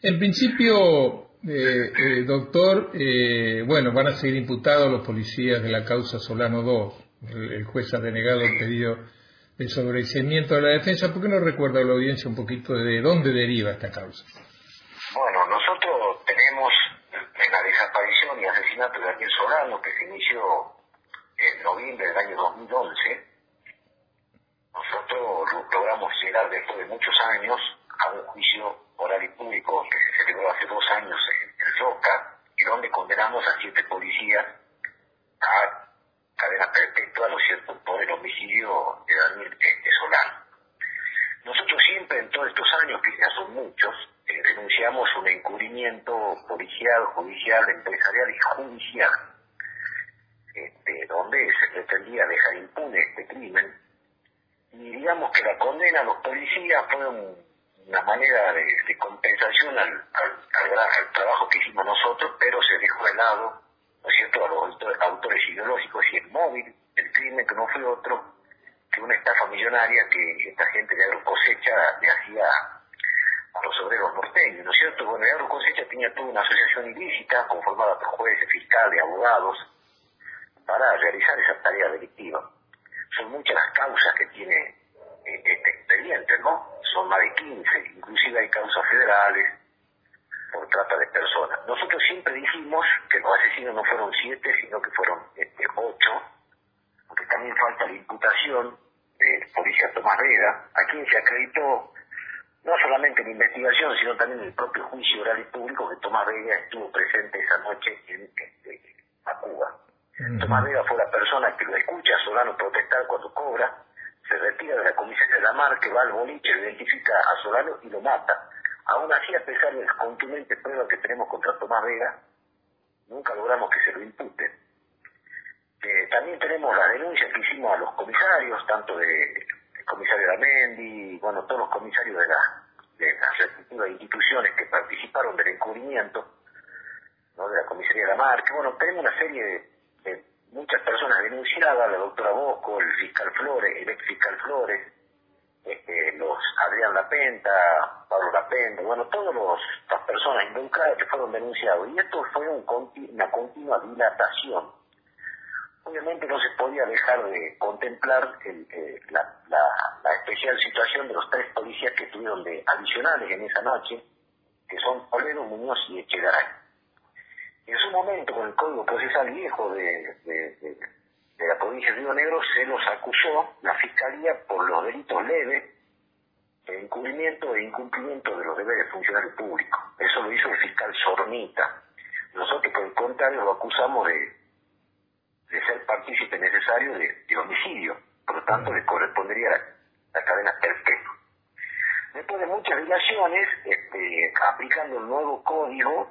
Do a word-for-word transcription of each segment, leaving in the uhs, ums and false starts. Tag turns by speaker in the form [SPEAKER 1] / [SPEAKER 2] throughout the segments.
[SPEAKER 1] En principio, eh, eh, doctor, eh, bueno, van a seguir imputados los policías de la causa Solano dos. El, el juez ha denegado el pedido de sobreseimiento de la defensa. ¿Por qué no recuerda a la audiencia un poquito de dónde deriva esta causa?
[SPEAKER 2] Bueno, nosotros tenemos en la desaparición y asesinato de Daniel Solano, que se inició en noviembre del año dos mil once, nosotros logramos llegar después de muchos años a un juicio oral y público que se celebró hace dos años en, en Roca, y donde condenamos a siete policías a cadena perpetua, ¿no es cierto?, por el homicidio de Daniel de Solano. Nosotros siempre en todos estos años, que ya son muchos, eh, denunciamos un encubrimiento policial, judicial, empresarial y judicial, este, donde se pretendía dejar impune este crimen. Y digamos que la condena a los policías fue un, una manera de, de compensación al, al, al, al trabajo que hicimos nosotros, pero se dejó de lado, ¿no es cierto?, a los autores, autores ideológicos y el móvil del crimen, que no fue otro que una estafa millonaria que esta gente de Agrocosecha le hacía a los obreros norteños, ¿no es cierto? Bueno, Agrocosecha tenía toda una asociación ilícita conformada por jueces, fiscales, abogados, para realizar esa tarea delictiva. Son muchas las causas que tiene eh, este expediente, ¿no? Son más de quince, inclusive hay causas federales por trata de personas. Nosotros siempre dijimos que los asesinos no fueron siete, sino que fueron este, ocho, porque también falta la imputación del policía Tomás Vega, a quien se acreditó no solamente en investigación, sino también en el propio juicio oral y público, que Tomás Vega estuvo presente esa noche en este, Cuba. Uh-huh. Tomás Vega fue la persona que lo escucha a Solano protestar cuando cobra, se retira de la comisaría de la Mar, que va al boliche, identifica a Solano y lo mata. Aún así, a pesar de las contundentes pruebas que tenemos contra Tomás Vega, nunca logramos que se lo imputen. Eh, también tenemos la denuncia que hicimos a los comisarios, tanto de, del comisario Lamendi, bueno, todos los comisarios de, la, de las respectivas instituciones que participaron del encubrimiento, ¿no?, de la comisaría de la Mar, que bueno, tenemos una serie de, de muchas personas denunciadas, la doctora Bosco, el fiscal Flores, el ex fiscal Flores, este, los Adrián Lapenta, Pablo Lapenta, bueno, todas las personas involucradas que fueron denunciados, y esto fue un, una continua dilatación. Obviamente no se podía dejar de contemplar el, eh, la, la, la especial situación de los tres policías que estuvieron de adicionales en esa noche, que son Toledo, Muñoz y Echegaray. En su momento, con el Código Procesal Viejo de, de, de, de la provincia de Río Negro, se los acusó la Fiscalía por los delitos leves de encubrimiento e incumplimiento de los deberes funcionarios públicos. Eso lo hizo el fiscal Sornita. Nosotros, por el contrario, lo acusamos de, de ser partícipe necesario de, de homicidio. Por lo tanto, le correspondería la, la cadena perpetua. Después de muchas dilaciones, este, aplicando el nuevo código,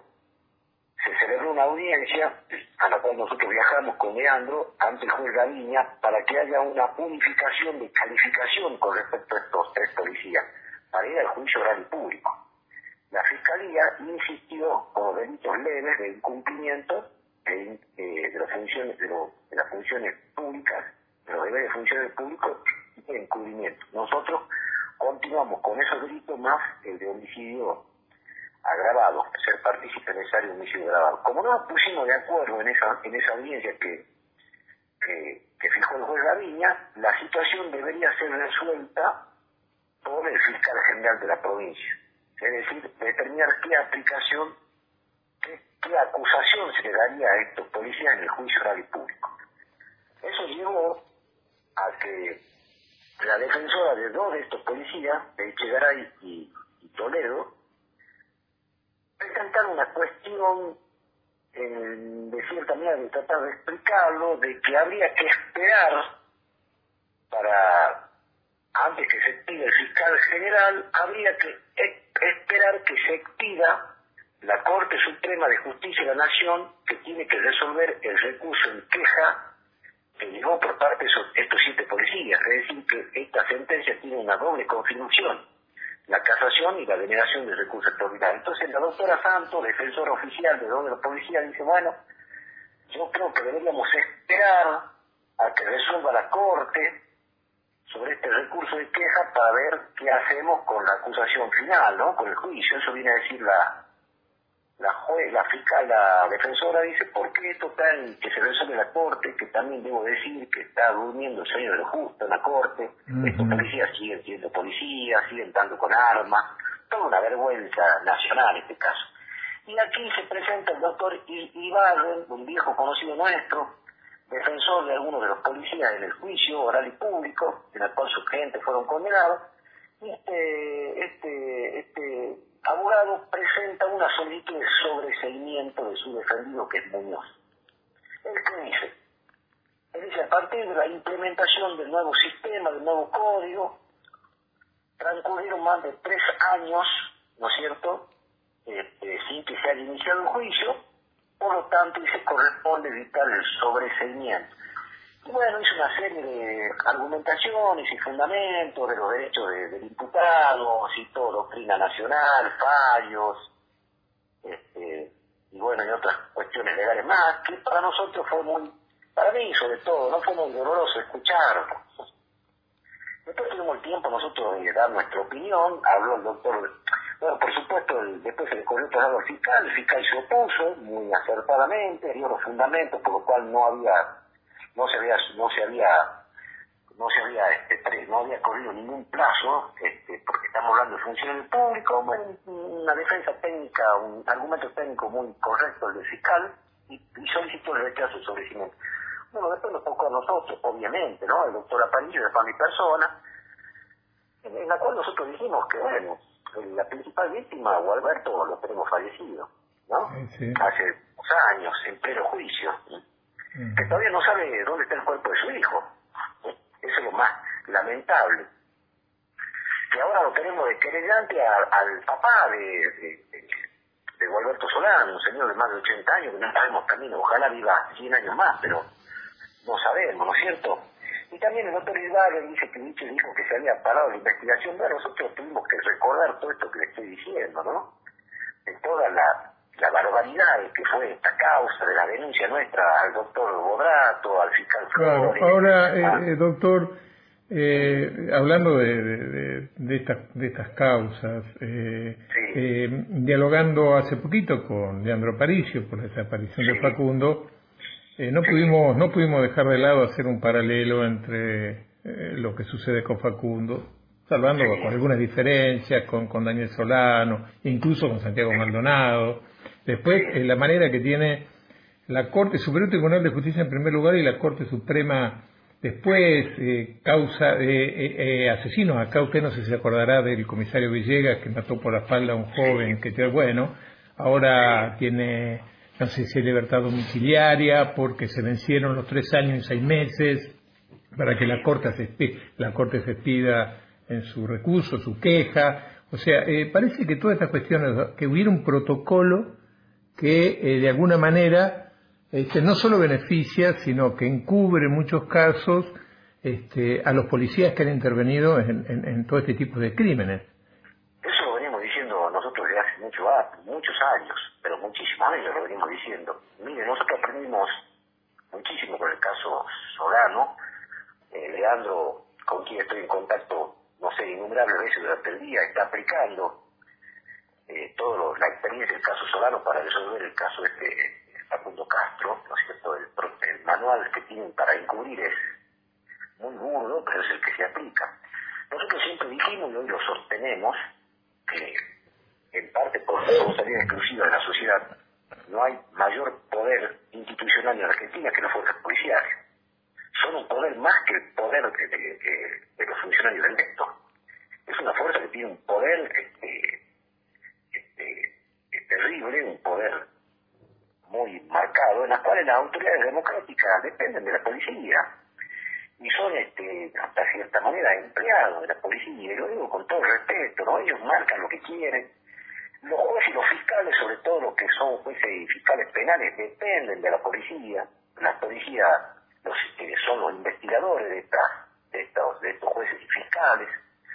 [SPEAKER 2] se celebró una audiencia a la cual nosotros viajamos con Leandro ante el juez Gaviña para que haya una unificación de calificación con respecto a estos tres policías, para ir al juicio oral y público. La Fiscalía insistió con los delitos leves de incumplimiento de, de, de, las funciones, de, lo, de las funciones públicas, de los deberes de funciones públicos y de encubrimiento. Nosotros continuamos con esos delitos más el de homicidio agravado, ser partícipe necesario de homicidio agravado. Como no nos pusimos de acuerdo en esa, en esa audiencia que, que, que fijó el juez Gaviña, la situación debería ser resuelta por el fiscal general de la provincia. Es decir, determinar qué aplicación, qué, qué acusación se le daría a estos policías en el juicio oral y público. Eso llevó a que la defensora de dos de estos policías, de Echegaray y, y Toledo, presentar una cuestión eh, de cierta manera de tratar de explicarlo, de que habría que esperar para, antes que se expida el fiscal general, habría que e- esperar que se expida la Corte Suprema de Justicia de la Nación, que tiene que resolver el recurso en queja que llegó por parte de esos, estos siete policías. Es decir, que esta sentencia tiene una doble confirmación: la casación y la denegación del recurso extraordinario. Entonces la doctora Santos, defensora oficial de dos de los policías, dice, bueno, yo creo que deberíamos esperar a que resuelva la Corte sobre este recurso de queja para ver qué hacemos con la acusación final, ¿no? Con el juicio. Eso viene a decir la la juez, la fiscal, la defensora dice, ¿por qué esto está en que se resuelve la corte? Que también debo decir que está durmiendo el sueño de lo justo en la corte. Uh-huh. Estos policías siguen siendo policías, siguen dando con armas, toda una vergüenza nacional en este caso. Y aquí se presenta el doctor Ibarren, un viejo conocido nuestro, defensor de algunos de los policías en el juicio oral y público, en el cual sus clientes fueron condenados. Y este, este, este abogado presenta una solicitud de sobreseimiento de su defendido, que es Muñoz. ¿Él qué dice? Él dice, a partir de la implementación del nuevo sistema, del nuevo código, transcurrieron más de tres años, ¿no es cierto?, este, sin que se haya iniciado el juicio, por lo tanto, dice, corresponde evitar el sobreseimiento. Y bueno, hizo una serie de argumentaciones y fundamentos de los derechos de, del imputado, citó doctrina nacional, fallos, este, y bueno, y otras cuestiones legales más, que para nosotros fue muy, para mí sobre todo, no fue muy doloroso escucharlo. Después tuvimos el tiempo nosotros de dar nuestra opinión, habló el doctor, bueno, por supuesto, el, después se le corrió el al fiscal, el fiscal se opuso muy acertadamente, dio los fundamentos, por lo cual no había, no se había, no se había, no se había, este, no había corrido ningún plazo, este, porque estamos hablando de funciones del público, bueno, una defensa técnica, un argumento técnico muy correcto el del fiscal, y, y solicitó el rechazo sobre sobrecimiento. Bueno, después nos tocó a nosotros, obviamente, ¿no? El doctor Aparicio, después a mi persona, en, en la cual nosotros dijimos que, bueno, la principal víctima, Gualberto, lo tenemos fallecido, ¿no?
[SPEAKER 1] Sí.
[SPEAKER 2] Hace dos años, en pleno juicio, uh-huh. que todavía no sabe dónde está el cuerpo de su hijo. Eso es lo más lamentable. Que ahora lo tenemos de querellante al, al papá de, de, de, de Gualberto Solano, un señor de más de ochenta años, que no sabemos también, ojalá viva cien años más, pero no sabemos, ¿no es cierto? Y también el doctor Ibarren dice que Nietzsche dijo que se había parado la investigación. Bueno, nosotros tuvimos que recordar todo esto que le estoy diciendo, ¿no? De toda la, la barbaridad que fue esta causa, de la denuncia nuestra al doctor Bodrato, al fiscal Flores.
[SPEAKER 1] Claro, ahora, eh, eh, doctor, eh, hablando de, de, de, de, estas, de estas causas, eh, sí. eh, dialogando hace poquito con Leandro Aparicio por la desaparición sí. de Facundo, Eh, no pudimos no pudimos dejar de lado hacer un paralelo entre eh, lo que sucede con Facundo, salvando sí. con algunas diferencias, con, con Daniel Solano, incluso con Santiago Maldonado. Después, eh, la manera que tiene la Corte Superior Tribunal de Justicia en primer lugar y la Corte Suprema después, eh, causa de eh, eh, asesinos. Acá usted no sé si se acordará del comisario Villegas, que mató por la espalda a un joven, que bueno, ahora tiene... no sé si hay libertad domiciliaria porque se vencieron los tres años y seis meses para que la Corte se expida, la Corte se expida en su recurso, su queja. O sea, eh, parece que todas estas cuestiones, que hubiera un protocolo que eh, de alguna manera este, no solo beneficia, sino que encubre en muchos casos este, a los policías que han intervenido en, en, en todo este tipo de crímenes.
[SPEAKER 2] Eso lo venimos diciendo nosotros desde hace mucho, muchos años. Pero muchísimos años lo venimos diciendo. Mire, nosotros aprendimos muchísimo con el caso Solano. Eh, Leandro, con quien estoy en contacto, no sé, innumerables veces durante el día, está aplicando eh, toda la experiencia del caso Solano para resolver el caso este Facundo Castro, ¿no es cierto? El, el manual que tienen para encubrir es muy burdo, pero es el que se aplica. Nosotros siempre dijimos, y hoy lo sostenemos, que en parte por responsabilidad exclusiva de la sociedad, no hay mayor poder institucional en Argentina que las fuerzas policiales. Son un poder más que el poder de, de, de, de los funcionarios electos. Es una fuerza que tiene un poder este, este, este, terrible, un poder muy marcado, en las cuales las autoridades democráticas dependen de la policía. Y son, este, hasta cierta manera, empleados de la policía, y lo digo con todo respeto, ¿no? Ellos marcan lo que quieren. Los jueces y los fiscales, sobre todo los que son jueces y fiscales penales, dependen de la policía. La policía los, eh, son los investigadores de, esta, de, estos, de estos jueces y fiscales.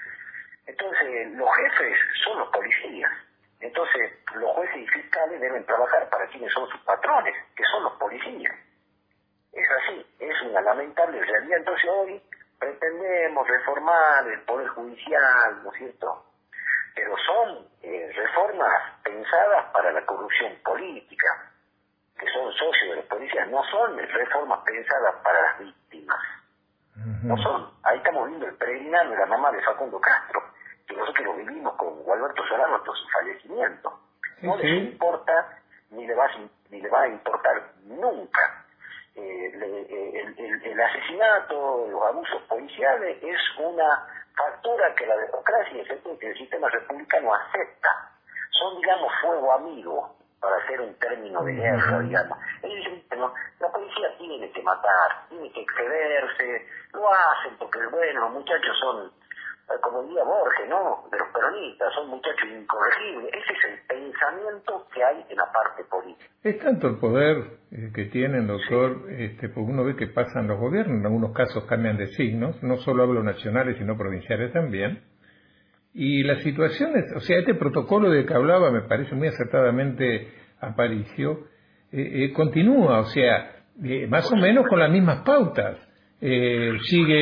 [SPEAKER 2] Entonces, los jefes son los policías. Entonces, los jueces y fiscales deben trabajar para quienes son sus patrones, que son los policías. Es así, es una lamentable realidad. Entonces, hoy pretendemos reformar el Poder Judicial, ¿no es cierto? Pero son eh, reformas pensadas para la corrupción política, que son socios de los policías, no son reformas pensadas para las víctimas. Uh-huh. No son. Ahí estamos viendo el preliminar de la mamá de Facundo Castro, que nosotros lo vivimos con Gualberto Solano hasta su fallecimiento. Sí, no les sí. importa, ni le, va a, ni le va a importar nunca. Eh, le, eh, el, el, el asesinato, los abusos policiales es una factura que la democracia y el, el sistema republicano acepta. Son, digamos, fuego amigo, para hacer un término de guerra, digamos. Ellos dicen, no, la policía tiene que matar, tiene que excederse, lo hacen porque, bueno, los muchachos son, como diría Borges, ¿no?, de los peronistas, son muchachos incorregibles. Ese es el pensamiento que hay en la parte política.
[SPEAKER 1] Es tanto el poder eh, que tienen, doctor, sí. este, pues uno ve que pasan los gobiernos, en algunos casos cambian de signos, no solo hablo nacionales, sino provinciales también. Y las situaciones, o sea, este protocolo de que hablaba, me parece muy acertadamente Aparicio, eh, eh, continúa, o sea, eh, más o menos con las mismas pautas. Eh,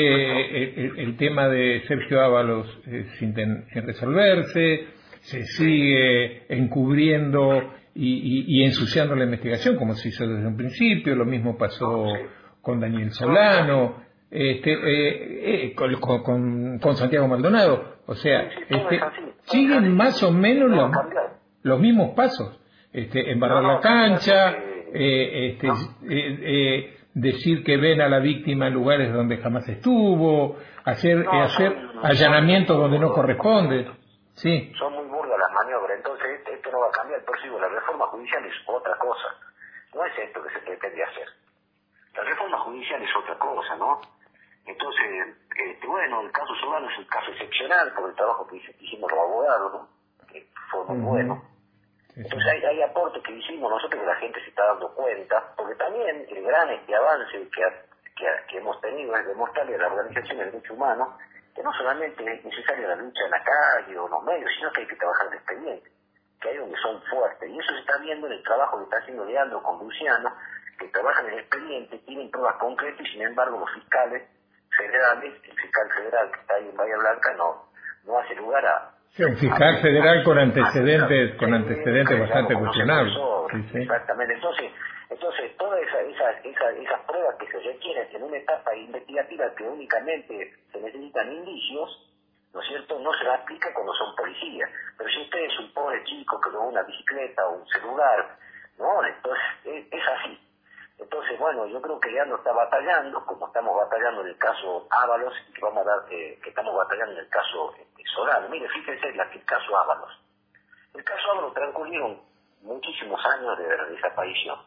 [SPEAKER 1] sigue el, el tema de Sergio Ábalos eh, sin, ten, sin resolverse, se sigue encubriendo y, y, y ensuciando la investigación, como se hizo desde un principio. Lo mismo pasó con Daniel Solano, este, eh, eh, con, con, con Santiago Maldonado. O sea, este, siguen más o menos los, los mismos pasos. Este, embarrar la cancha, eh, este, eh, eh, decir que ven a la víctima en lugares donde jamás estuvo, hacer, eh, hacer allanamientos donde no corresponde. Sí.
[SPEAKER 2] Son muy burdas las maniobras, entonces esto, esto no va a cambiar. Por eso la reforma judicial es otra cosa. No es esto que se pretende hacer. La reforma judicial es otra cosa, ¿no? Entonces, este, bueno, el caso Solano es un caso excepcional por el trabajo que hicimos los abogados, ¿no?, que fue muy uh-huh. bueno. Entonces hay, hay aportes que hicimos nosotros que la gente se está dando cuenta, porque también el gran este avance que, que, que hemos tenido es demostrarle a la organización del derecho humano que no solamente es necesaria la lucha en la calle o en los medios, sino que hay que trabajar en el expediente, que hay donde son fuertes. Y eso se está viendo en el trabajo que está haciendo Leandro con Luciano, que trabajan en el expediente, tienen pruebas concretas y sin embargo los fiscales federales, el fiscal federal que está ahí en Bahía Blanca no, no hace lugar a...
[SPEAKER 1] Sí, un fiscal federal con antecedentes, con antecedentes bastante cuestionables.
[SPEAKER 2] Sí, sí. Exactamente. Entonces, entonces todas esas esa, esa, esas pruebas que se requieren en una etapa investigativa que únicamente se necesitan indicios, ¿no es cierto?, no se la aplica cuando son policías. Pero si usted es un pobre chico que robó una bicicleta o un celular, ¿no?, entonces es, es así. Entonces, bueno, yo creo que ya no está batallando, como estamos batallando en el caso Ábalos, y que vamos a dar, eh, que estamos batallando en el caso este, Solano. Mire, fíjense la, el caso Ábalos. El caso Ábalos transcurrieron muchísimos años de desaparición.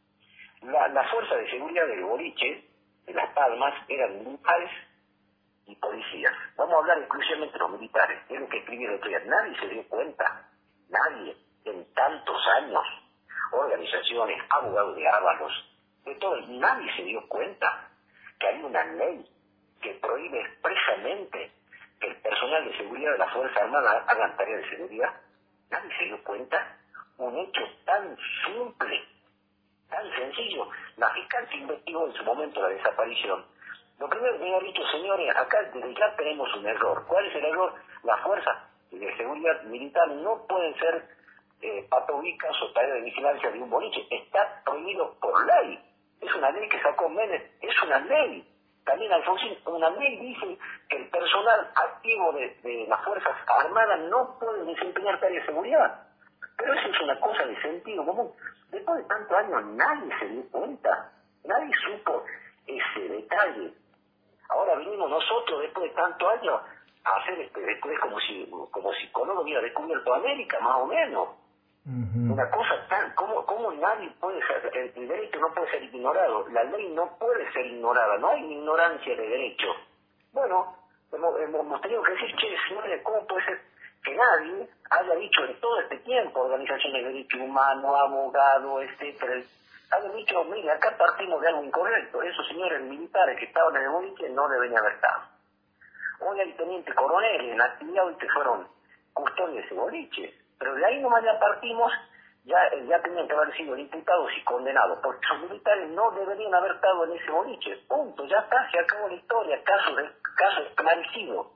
[SPEAKER 2] La, la fuerza de seguridad del boliche, de Las Palmas, eran militares y policías. Vamos a hablar exclusivamente de los militares. Es lo que escribí el otro día. Nadie se dio cuenta, nadie, en tantos años, organizaciones, abogados de Ábalos, de todo, nadie se dio cuenta que hay una ley que prohíbe expresamente que el personal de seguridad de la Fuerza Armada hagan tareas de seguridad. Nadie se dio cuenta. Un hecho tan simple, tan sencillo. La fiscal que investigó en su momento la desaparición, lo primero que me ha dicho, señores, acá desde ya tenemos un error. ¿Cuál es el error? Las fuerzas de seguridad militar no pueden ser eh, patobicas o tareas de vigilancia de un boliche. Está prohibido por ley. Es una ley que sacó Menem, es una ley. También Alfonsín, una ley dice que el personal activo de, de las Fuerzas Armadas no puede desempeñar tareas de seguridad. Pero eso es una cosa de sentido común. Después de tantos años nadie se dio cuenta, nadie supo ese detalle. Ahora venimos nosotros, después de tantos años, a hacer este, después como si, como si Colón hubiera descubierto América, más o menos. Uh-huh. Una cosa tan, ¿cómo, cómo nadie puede ser, el, el derecho no puede ser ignorado, la ley no puede ser ignorada, no hay ignorancia de derecho. Bueno, hemos, hemos tenido que decir, che, señores, ¿cómo puede ser que nadie haya dicho en todo este tiempo, organizaciones de derechos humanos, abogados, etcétera, hayan dicho, mire, acá partimos de algo incorrecto, esos señores militares que estaban en el boliche no deben haber estado. Hoy hay teniente coroneles en actividad hoy que fueron custodios de ese boliche. Pero de ahí nomás ya partimos ya, ya tenían que haber sido imputados y condenados, porque los militares no deberían haber estado en ese boliche, punto, ya está, se acabó la historia, caso, de, caso esclarecido.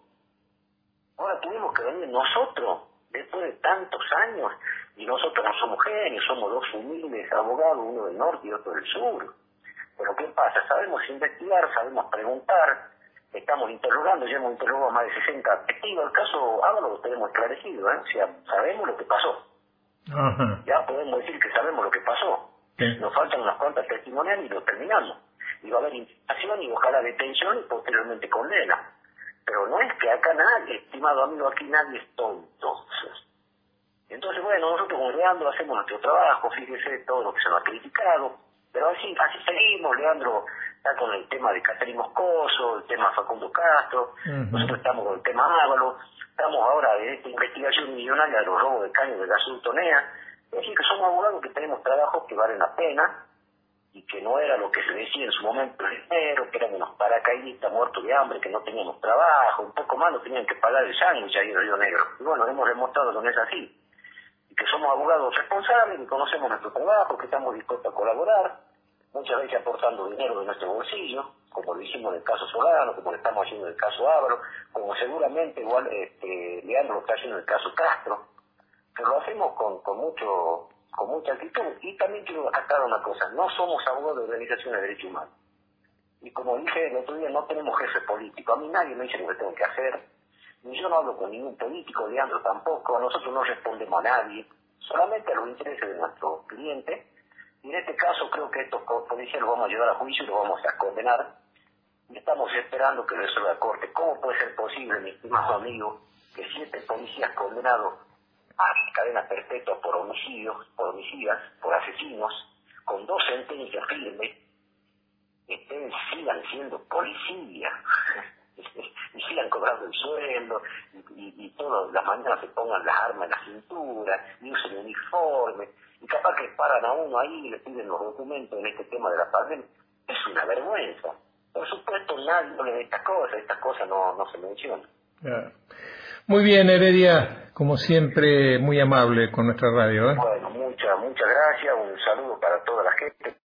[SPEAKER 2] Ahora tuvimos que venir nosotros, después de tantos años, y nosotros no somos genios, somos dos humildes abogados, uno del norte y otro del sur. Pero ¿qué pasa? Sabemos investigar, sabemos preguntar, estamos interrogando, ya hemos interrogado a más de sesenta testigos. El caso Ábalos lo tenemos esclarecido, ¿eh? O sea, sabemos lo que pasó.
[SPEAKER 1] Ajá.
[SPEAKER 2] Ya podemos decir que sabemos lo que pasó.
[SPEAKER 1] Sí.
[SPEAKER 2] Nos faltan unas cuantas testimoniales y lo terminamos. Y va a haber imputación y ojalá detención y posteriormente condena. Pero no es que acá nadie, estimado amigo, aquí nadie es tonto. Entonces, bueno, nosotros con Leandro hacemos nuestro trabajo, fíjese todo lo que se nos ha criticado, pero así, así seguimos. Leandro está con el tema de Catherine Moscoso, el tema Facundo Castro, uh-huh. Nosotros estamos con el tema Ábalos, estamos ahora en esta investigación millonaria de los robos de caños de Gasultonea. Es decir, que somos abogados que tenemos trabajos que valen la pena, y que no era lo que se decía en su momento el dinero, que éramos unos paracaidistas muertos de hambre, que no teníamos trabajo, un poco más nos tenían que pagar el sándwich ahí en Río Negro. Y bueno, hemos demostrado que no es así. Y que somos abogados responsables, que conocemos nuestro trabajo, que estamos dispuestos a colaborar, muchas veces aportando dinero de nuestro bolsillo, como lo hicimos en el caso Solano, como lo estamos haciendo en el caso Ábalos, como seguramente igual este, Leandro lo está haciendo en el caso Castro, pero lo hacemos con, con mucho... con mucha actitud. Y también quiero aclarar una cosa, no somos abogados de organizaciones de derechos humanos. Y como dije el otro día, no tenemos jefe político. A mí nadie me dice lo que tengo que hacer, ni yo no hablo con ningún político, Leandro tampoco, nosotros no respondemos a nadie, solamente a los intereses de nuestro cliente. Y en este caso creo que estos policías los vamos a llevar a juicio y los vamos a condenar. Y estamos esperando que resuelva la Corte. ¿Cómo puede ser posible, mi estimado amigo, que siete policías condenados a cadena perpetua por homicidios, por homicidas, por asesinos, con dos sentencias firmes, estén, sigan siendo policías y sigan cobrando el sueldo y, y, y todas las mañanas se pongan las armas en la cintura y usen uniforme y capaz que paran a uno ahí y le piden los documentos en este tema de la pandemia? Es una vergüenza. Por supuesto nadie habla de estas cosas, estas cosas no, no se mencionan.
[SPEAKER 1] Yeah. Muy bien, Heredia, como siempre, muy amable con nuestra radio, ¿eh?
[SPEAKER 2] Bueno, muchas, muchas gracias, un saludo para toda la gente.